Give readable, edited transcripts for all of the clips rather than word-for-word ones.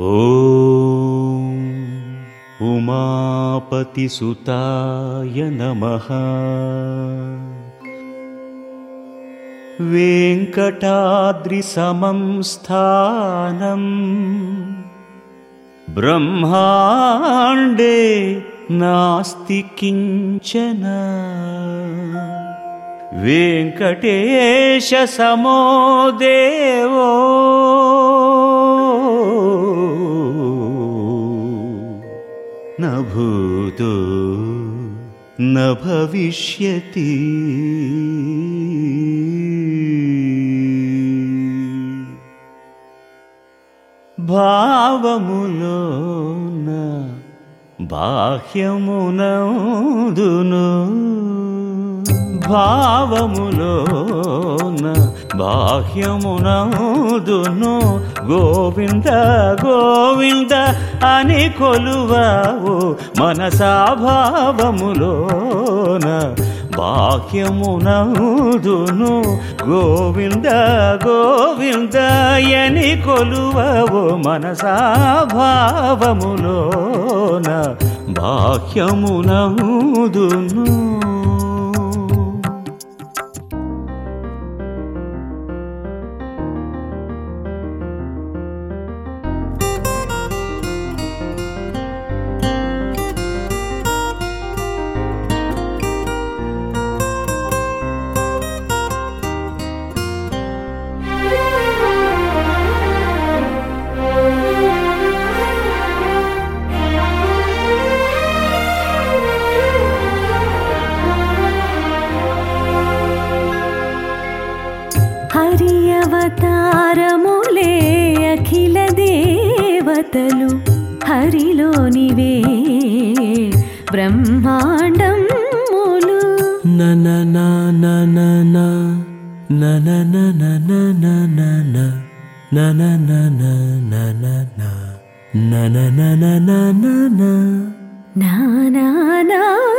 ఓం ఉమాపతిసుతాయ నమః. వెంకటాద్రిసమం స్థానం బ్రహ్మాండే నాస్తి కించన. వెంకటేశ సమో దేవో న భూతో న భవిష్యతి. భావములోన బాహ్యమునందును, భావములోన బాహ్యమునందును గోవింద గోవింద అని కొలువావు మనసా. భావములోన బాహ్యమునందును గోవింద గోవింద అని కొలువావు మనసా. భావములోన బాహ్యమునందును. హరి అవతారములే అఖిల దేవతలు హరిలోనివే బ్రహ్మాండములు. నన నన నన నన నన నన నన నన నన నన నన నన నన.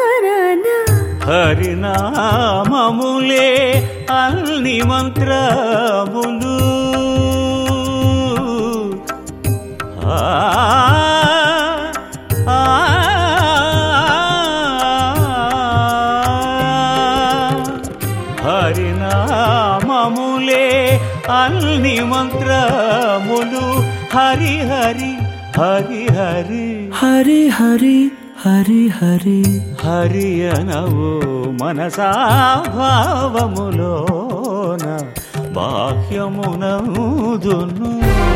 హరినామములే అన్ని మంత్రములు. హరినామములే అన్ని మంత్రములు. హరి హరి హరి హరి హరి హరి హరి హరి హరి అనవు మనసా. భావములోన బాహ్యమునందును.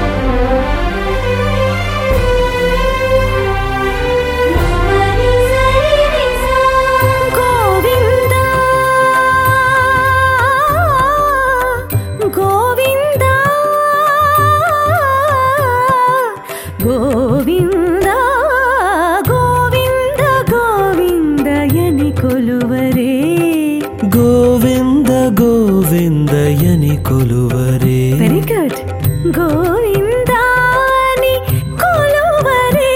గోవింద గోవింద గోవింద గోవింద గోవిందయని కొలువరే. గోవింద గోవిందయని కొలువరే. Very good. గోవిందాని కొలువరే.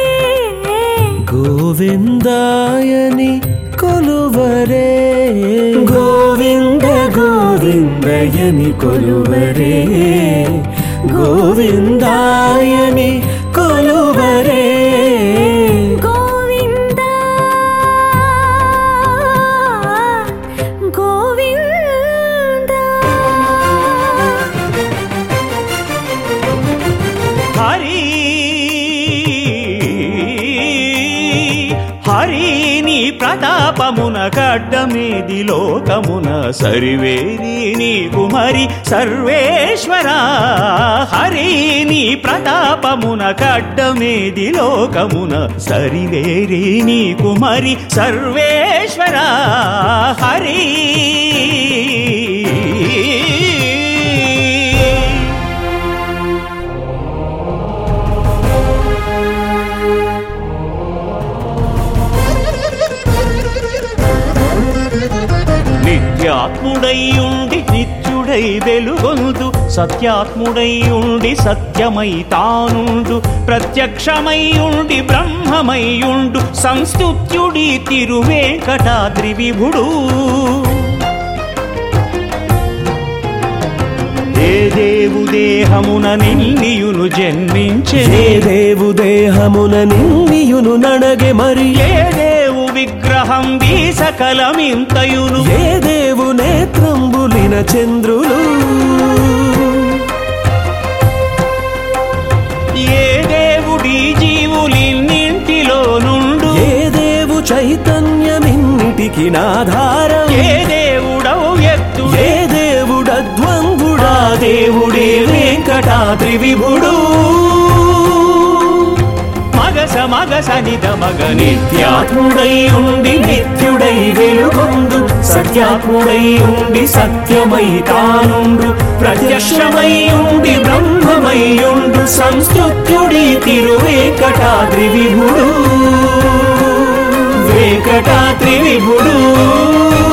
గోవిందాయని కొలువరే. గోవింద గోవిందయని కొలువరే. గోవిందాయని కొలువరే. గోవింద గోవింద. హరి హరి నీ ప్రతాపమున కడ్డమేది లోకమున సరివేరి నీకు మరి సర్వేశ్వరా. హరి నీ ప్రతాపమున కడ్డమేది లోకమున సరివేరి నీకు మరి సర్వేశ్వరా. హరి నిత్యాత్ముడై ఉండి నిత్యుడై వెలుగొందు, సత్యాత్ముడై ఉండి సత్యమై తానుండు, ప్రత్యక్షమై ఉండి బ్రహ్మమై ఉండు సంస్తుత్యుడి తిరువేంకటాద్రి విభుడు. దేవు దేహమున నిన్నియును జన్మించే ఏ దేవు దేహమున నిన్నియును నడగే మరి ఏ దేవు విగ్రహం సకలమింతయును ఏ దేవు నేత్రంబులిన చంద్రులు ఏ దేవుడి జీవులిన్నింటిలో నుండు ఏ దేవు చైతన్యమిన్నిటికి నాధారం ఏ దేవుడవు ఎత్తు ఏ దేవుడద్వంగుడా దేవుడే వెంకటాద్రి విభుడు మగస నిద మగ నిత్యాత్ముడై ఉండి నిత్యుడై వెలుగొందు సత్యాత్ముడై ఉండి సత్యమై తానుండు ప్రత్యక్షమై ఉండి బ్రహ్మమై ఉండు సంస్తుత్యుడి తిరువేంకటాద్రి విభుడు వెంకటాద్రి విభుడు